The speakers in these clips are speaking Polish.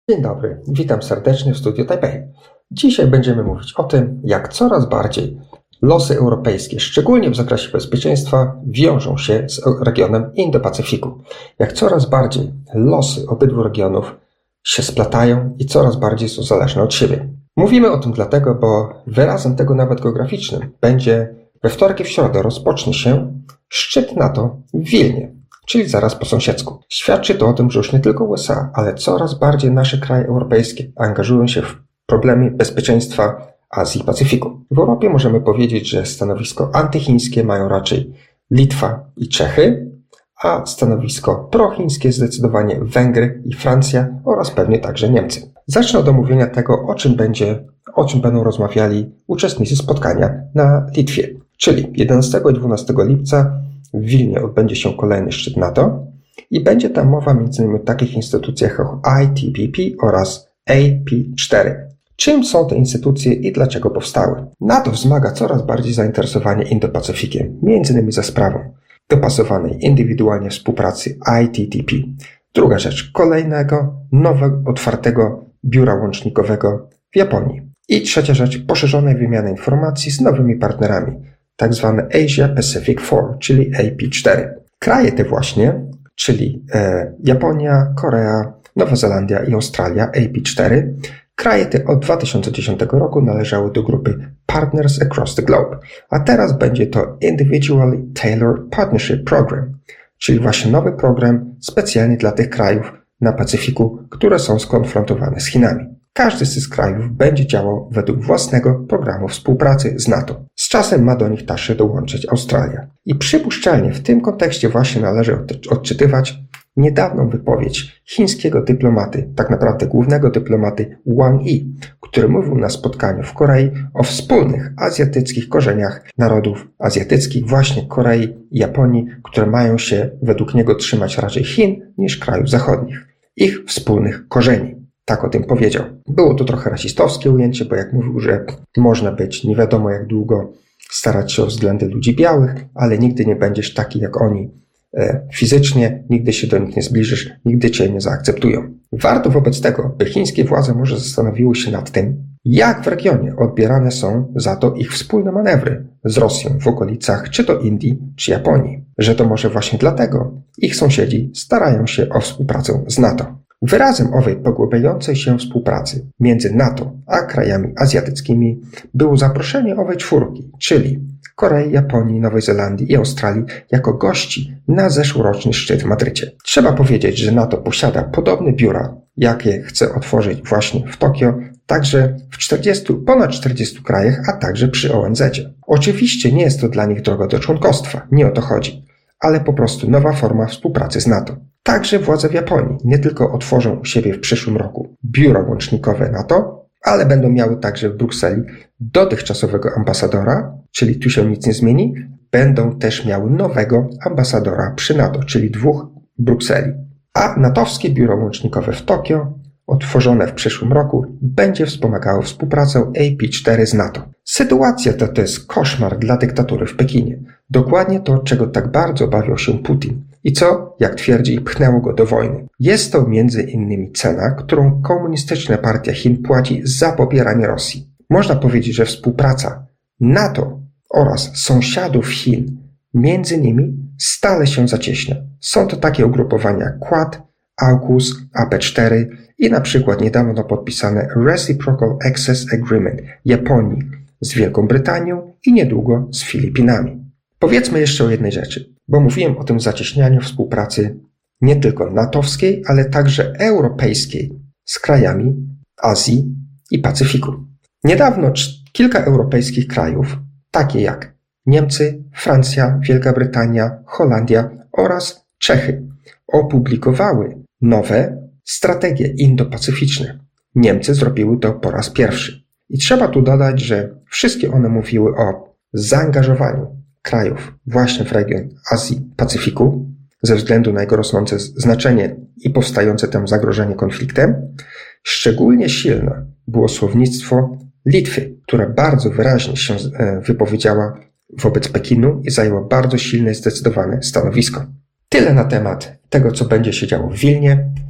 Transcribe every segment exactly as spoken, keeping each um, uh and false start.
Dzień dobry, witam serdecznie w studiu Taipei. Dzisiaj będziemy mówić o tym, jak coraz bardziej losy europejskie, szczególnie w zakresie bezpieczeństwa, wiążą się z regionem Indo-Pacyfiku. Jak coraz bardziej losy obydwu regionów się splatają i coraz bardziej są zależne od siebie. Mówimy o tym dlatego, bo wyrazem tego nawet geograficznym będzie we wtorek i w środę rozpocznie się szczyt NATO w Wilnie, czyli zaraz po sąsiedzku. Świadczy to o tym, że już nie tylko U S A, ale coraz bardziej nasze kraje europejskie angażują się w problemy bezpieczeństwa Azji i Pacyfiku. W Europie możemy powiedzieć, że stanowisko antychińskie mają raczej Litwa i Czechy, a stanowisko prochińskie zdecydowanie Węgry i Francja oraz pewnie także Niemcy. Zacznę od omówienia tego, o czym będzie, o czym będą rozmawiali uczestnicy spotkania na Litwie, czyli jedenastego i dwunastego lipca w Wilnie odbędzie się kolejny szczyt NATO i będzie tam mowa m.in. o takich instytucjach jak I T B P oraz A P cztery. Czym są te instytucje i dlaczego powstały? NATO wzmaga coraz bardziej zainteresowanie Indo-Pacyfikiem, m.in. za sprawą dopasowanej indywidualnie współpracy I T T P. Druga rzecz, kolejnego, nowego, otwartego biura łącznikowego w Japonii. I trzecia rzecz, poszerzonej wymiany informacji z nowymi partnerami, tak zwane Asia Pacific cztery, czyli A P cztery. Kraje te właśnie, czyli e, Japonia, Korea, Nowa Zelandia i Australia, A P cztery, kraje te od dwa tysiące dziesiątego roku należały do grupy Partners Across the Globe, a teraz będzie to Individually Tailored Partnership Program, czyli właśnie nowy program specjalnie dla tych krajów na Pacyfiku, które są skonfrontowane z Chinami. Każdy z tych krajów będzie działał według własnego programu współpracy z NATO. Z czasem ma do nich także dołączyć Australia. I przypuszczalnie w tym kontekście właśnie należy odczytywać niedawną wypowiedź chińskiego dyplomaty, tak naprawdę głównego dyplomaty Wang Yi, który mówił na spotkaniu w Korei o wspólnych azjatyckich korzeniach narodów azjatyckich, właśnie Korei i Japonii, które mają się według niego trzymać raczej Chin niż krajów zachodnich. Ich wspólnych korzeni. Tak o tym powiedział. Było to trochę rasistowskie ujęcie, bo jak mówił, że można być nie wiadomo jak długo starać się o względy ludzi białych, ale nigdy nie będziesz taki jak oni e, fizycznie, nigdy się do nich nie zbliżysz, nigdy cię nie zaakceptują. Warto wobec tego, by chińskie władze może zastanowiły się nad tym, jak w regionie odbierane są za to ich wspólne manewry z Rosją w okolicach czy to Indii, czy Japonii. Że to może właśnie dlatego ich sąsiedzi starają się o współpracę z NATO. Wyrazem owej pogłębiającej się współpracy między NATO a krajami azjatyckimi było zaproszenie owej czwórki, czyli Korei, Japonii, Nowej Zelandii i Australii jako gości na zeszłoroczny szczyt w Madrycie. Trzeba powiedzieć, że NATO posiada podobne biura, jakie chce otworzyć właśnie w Tokio, także w czterdziestu, ponad czterdziestu krajach, a także przy O N Z-cie. Oczywiście nie jest to dla nich droga do członkostwa, nie o to chodzi, ale po prostu nowa forma współpracy z NATO. Także władze w Japonii nie tylko otworzą u siebie w przyszłym roku biura łącznikowe NATO, ale będą miały także w Brukseli dotychczasowego ambasadora, czyli tu się nic nie zmieni, będą też miały nowego ambasadora przy NATO, czyli dwóch w Brukseli. A natowskie biuro łącznikowe w Tokio, otworzone w przyszłym roku, będzie wspomagało współpracę A P cztery z NATO. Sytuacja ta to jest koszmar dla dyktatury w Pekinie. Dokładnie to, czego tak bardzo obawiał się Putin. I co, jak twierdzi, pchnęło go do wojny. Jest to między innymi cena, którą komunistyczna partia Chin płaci za popieranie Rosji. Można powiedzieć, że współpraca NATO oraz sąsiadów Chin między nimi stale się zacieśnia. Są to takie ugrupowania jak Quad, AUKUS, A P cztery i na przykład niedawno podpisane Reciprocal Access Agreement Japonii z Wielką Brytanią i niedługo z Filipinami. Powiedzmy jeszcze o jednej rzeczy, bo mówiłem o tym zacieśnianiu współpracy nie tylko natowskiej, ale także europejskiej z krajami Azji i Pacyfiku. Niedawno kilka europejskich krajów, takie jak Niemcy, Francja, Wielka Brytania, Holandia oraz Czechy, opublikowały nowe strategie indo-pacyficzne. Niemcy zrobiły to po raz pierwszy. I trzeba tu dodać, że wszystkie one mówiły o zaangażowaniu krajów właśnie w region Azji, Pacyfiku, ze względu na jego rosnące znaczenie i powstające tam zagrożenie konfliktem. Szczególnie silne było słownictwo Litwy, która bardzo wyraźnie się wypowiedziała wobec Pekinu i zajęła bardzo silne i zdecydowane stanowisko. Tyle na temat tego, co będzie się działo w Wilnie.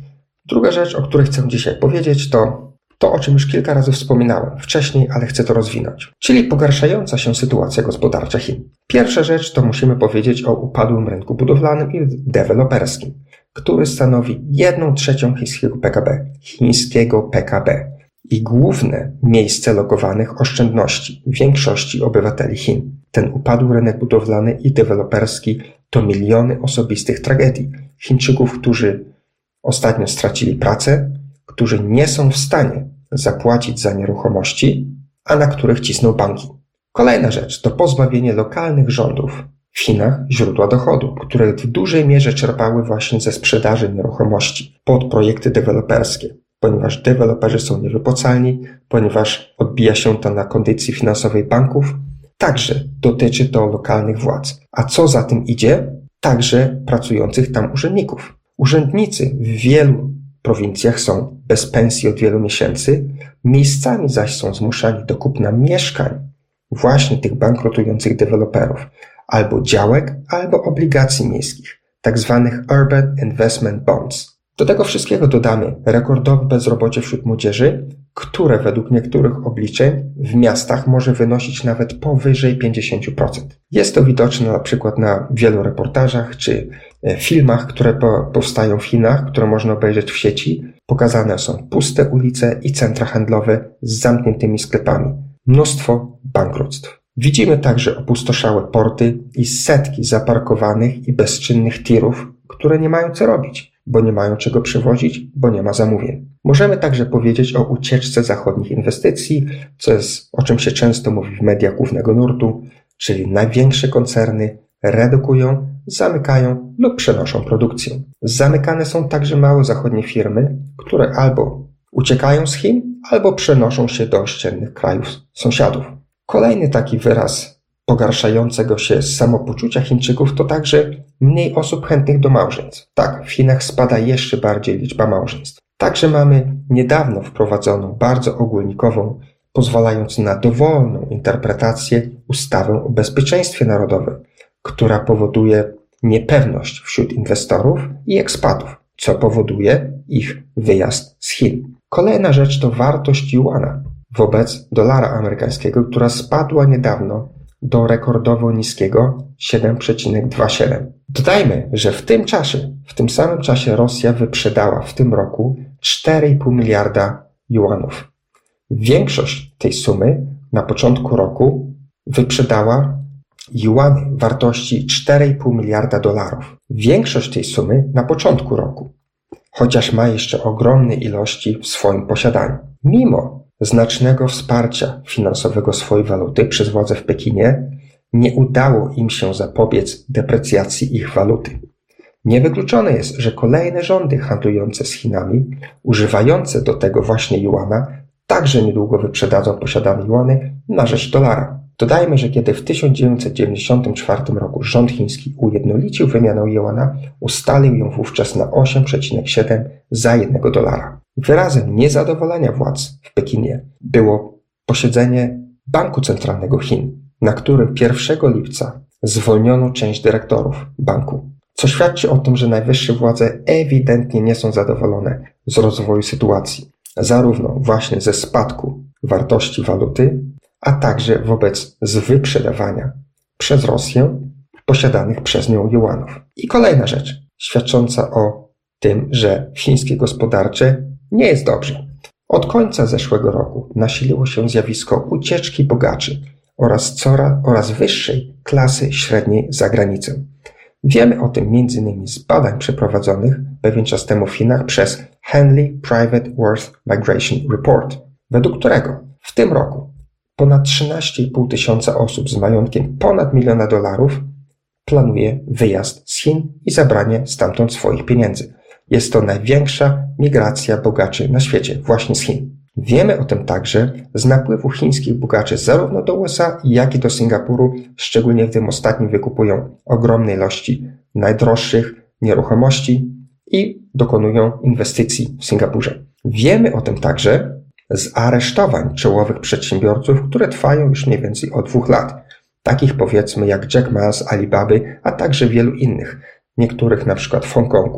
Druga rzecz, o której chcę dzisiaj powiedzieć, to to, o czym już kilka razy wspominałem wcześniej, ale chcę to rozwinąć, czyli pogarszająca się sytuacja gospodarcza Chin. Pierwsza rzecz to musimy powiedzieć o upadłym rynku budowlanym i deweloperskim, który stanowi jedną trzecią chińskiego P K B, chińskiego P K B i główne miejsce lokowanych oszczędności większości obywateli Chin. Ten upadły rynek budowlany i deweloperski to miliony osobistych tragedii Chińczyków, którzy ostatnio stracili pracę, którzy nie są w stanie zapłacić za nieruchomości, a na których cisną banki. Kolejna rzecz to pozbawienie lokalnych rządów w Chinach źródła dochodu, które w dużej mierze czerpały właśnie ze sprzedaży nieruchomości pod projekty deweloperskie, ponieważ deweloperzy są niewypłacalni, ponieważ odbija się to na kondycji finansowej banków. Także dotyczy to lokalnych władz. A co za tym idzie? Także pracujących tam urzędników. Urzędnicy w wielu prowincjach są bez pensji od wielu miesięcy, miejscami zaś są zmuszani do kupna mieszkań właśnie tych bankrutujących deweloperów, albo działek, albo obligacji miejskich, tak zwanych Urban Investment Bonds. Do tego wszystkiego dodamy rekordowe bezrobocie wśród młodzieży, które według niektórych obliczeń w miastach może wynosić nawet powyżej pięćdziesiąt procent. Jest to widoczne na przykład na wielu reportażach czy filmach, które powstają w Chinach, które można obejrzeć w sieci. Pokazane są puste ulice i centra handlowe z zamkniętymi sklepami. Mnóstwo bankructw. Widzimy także opustoszałe porty i setki zaparkowanych i bezczynnych tirów, które nie mają co robić, bo nie mają czego przywozić, bo nie ma zamówień. Możemy także powiedzieć o ucieczce zachodnich inwestycji, co jest, o czym się często mówi w mediach głównego nurtu, czyli największe koncerny redukują, zamykają lub przenoszą produkcję. Zamykane są także małe zachodnie firmy, które albo uciekają z Chin, albo przenoszą się do ościennych krajów sąsiadów. Kolejny taki wyraz pogarszającego się samopoczucia Chińczyków to także mniej osób chętnych do małżeństw. Tak, w Chinach spada jeszcze bardziej liczba małżeństw. Także mamy niedawno wprowadzoną, bardzo ogólnikową, pozwalając na dowolną interpretację ustawę o bezpieczeństwie narodowym, która powoduje niepewność wśród inwestorów i ekspatów, co powoduje ich wyjazd z Chin. Kolejna rzecz to wartość juana wobec dolara amerykańskiego, która spadła niedawno do rekordowo niskiego siedem przecinek dwadzieścia siedem. Dodajmy, że w tym czasie, w tym samym czasie Rosja wyprzedała w tym roku cztery i pół miliarda juanów. Większość tej sumy na początku roku wyprzedała juany wartości cztery i pół miliarda dolarów. Większość tej sumy na początku roku, chociaż ma jeszcze ogromne ilości w swoim posiadaniu. Mimo znacznego wsparcia finansowego swojej waluty przez władze w Pekinie, nie udało im się zapobiec deprecjacji ich waluty. Niewykluczone jest, że kolejne rządy handlujące z Chinami, używające do tego właśnie juana, także niedługo wyprzedadzą posiadane juany na rzecz dolara. Dodajmy, że kiedy w tysiąc dziewięćset dziewięćdziesiątym czwartym roku rząd chiński ujednolicił wymianę juana, ustalił ją wówczas na osiem przecinek siedem za jednego dolara. Wyrazem niezadowolenia władz w Pekinie było posiedzenie Banku Centralnego Chin, na którym pierwszego lipca zwolniono część dyrektorów banku, co świadczy o tym, że najwyższe władze ewidentnie nie są zadowolone z rozwoju sytuacji, zarówno właśnie ze spadku wartości waluty, a także wobec wyprzedawania przez Rosję posiadanych przez nią juanów. I kolejna rzecz, świadcząca o tym, że chińskie gospodarcze nie jest dobrze. Od końca zeszłego roku nasiliło się zjawisko ucieczki bogaczy oraz coraz oraz wyższej klasy średniej za granicę. Wiemy o tym między innymi z badań przeprowadzonych pewien czas temu w Chinach przez Henley Private Wealth Migration Report, według którego w tym roku ponad trzynaście i pół tysiąca osób z majątkiem ponad miliona dolarów planuje wyjazd z Chin i zabranie stamtąd swoich pieniędzy. Jest to największa migracja bogaczy na świecie, właśnie z Chin. Wiemy o tym także z napływu chińskich bogaczy zarówno do U S A, jak i do Singapuru, szczególnie w tym ostatnim wykupują ogromne ilości najdroższych nieruchomości i dokonują inwestycji w Singapurze. Wiemy o tym także z aresztowań czołowych przedsiębiorców, które trwają już mniej więcej od dwóch lat. Takich powiedzmy jak Jack Ma z Alibaby, a także wielu innych, niektórych na przykład w Hongkongu.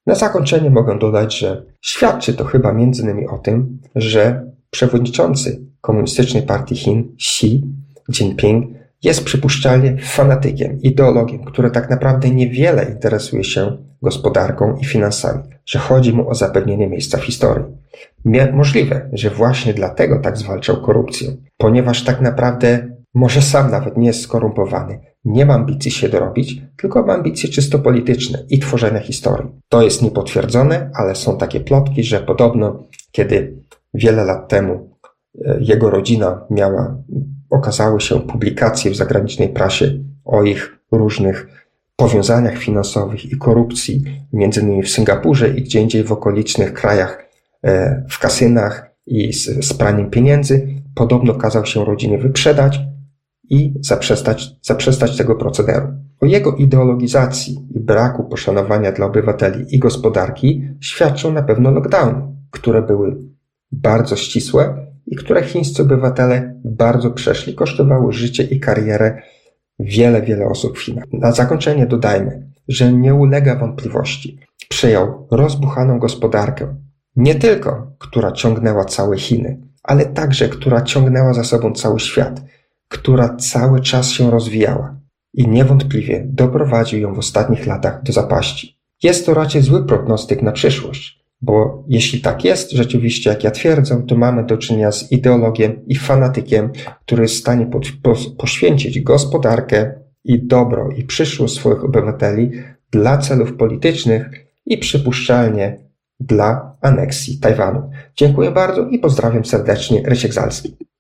Na zakończenie mogę dodać, że świadczy to chyba między innymi o tym, że przewodniczący Komunistycznej Partii Chin Xi Jinping jest przypuszczalnie fanatykiem, ideologiem, który tak naprawdę niewiele interesuje się gospodarką i finansami, że chodzi mu o zapewnienie miejsca w historii. Możliwe, że właśnie dlatego tak zwalczał korupcję, ponieważ tak naprawdę może sam nawet nie jest skorumpowany, nie ma ambicji się dorobić, tylko ma ambicje czysto polityczne i tworzenia historii. To jest niepotwierdzone, ale są takie plotki, że podobno kiedy wiele lat temu jego rodzina miała, okazały się publikacje w zagranicznej prasie o ich różnych powiązaniach finansowych i korupcji, między innymi w Singapurze i gdzie indziej w okolicznych krajach, w kasynach i z, z praniem pieniędzy, podobno kazał się rodzinie wyprzedać i zaprzestać, zaprzestać tego procederu. O jego ideologizacji i braku poszanowania dla obywateli i gospodarki świadczą na pewno lockdowny, które były bardzo ścisłe i które chińscy obywatele bardzo przeszli, kosztowały życie i karierę wiele, wiele osób w Chinach. Na zakończenie dodajmy, że nie ulega wątpliwości. Przejął rozbuchaną gospodarkę, nie tylko która ciągnęła całe Chiny, ale także która ciągnęła za sobą cały świat, która cały czas się rozwijała i niewątpliwie doprowadził ją w ostatnich latach do zapaści. Jest to raczej zły prognostyk na przyszłość, bo jeśli tak jest, rzeczywiście, jak ja twierdzę, to mamy do czynienia z ideologiem i fanatykiem, który jest w stanie po, po, poświęcić gospodarkę i dobro i przyszłość swoich obywateli dla celów politycznych i przypuszczalnie dla aneksji Tajwanu. Dziękuję bardzo i pozdrawiam serdecznie, Rysiek Zalski.